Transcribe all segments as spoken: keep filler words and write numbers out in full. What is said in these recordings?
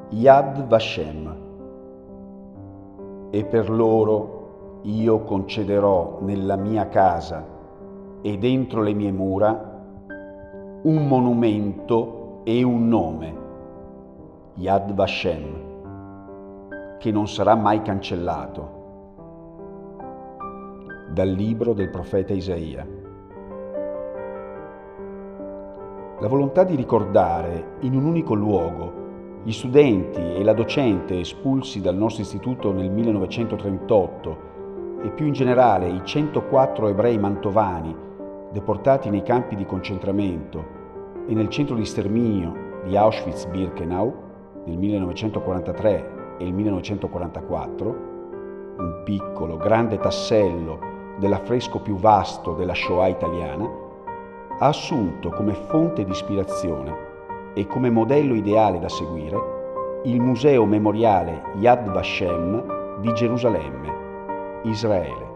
Yad Vashem. E per loro io concederò nella mia casa e dentro le mie mura un monumento e un nome, Yad Vashem, che non sarà mai cancellato. Dal libro del profeta Isaia. La volontà di ricordare in un unico luogo gli studenti e la docente espulsi dal nostro istituto nel millenovecentotrentotto e più in generale i centoquattro ebrei mantovani deportati nei campi di concentramento e nel centro di sterminio di Auschwitz-Birkenau nel millenovecentoquarantatré e il millenovecentoquarantaquattro, un piccolo, grande tassello dell'affresco più vasto della Shoah italiana, ha assunto come fonte di ispirazione e come modello ideale da seguire il Museo Memoriale Yad Vashem di Gerusalemme, Israele.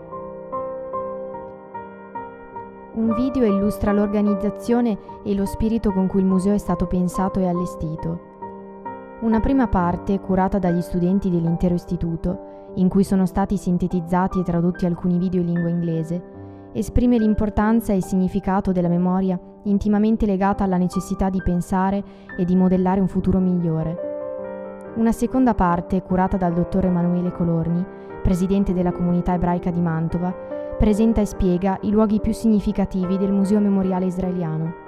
Un video illustra l'organizzazione e lo spirito con cui il museo è stato pensato e allestito. Una prima parte, curata dagli studenti dell'intero istituto, in cui sono stati sintetizzati e tradotti alcuni video in lingua inglese, esprime l'importanza e il significato della memoria intimamente legata alla necessità di pensare e di modellare un futuro migliore. Una seconda parte, curata dal dottor Emanuele Colorni, presidente della comunità ebraica di Mantova, presenta e spiega i luoghi più significativi del Museo Memoriale Israeliano.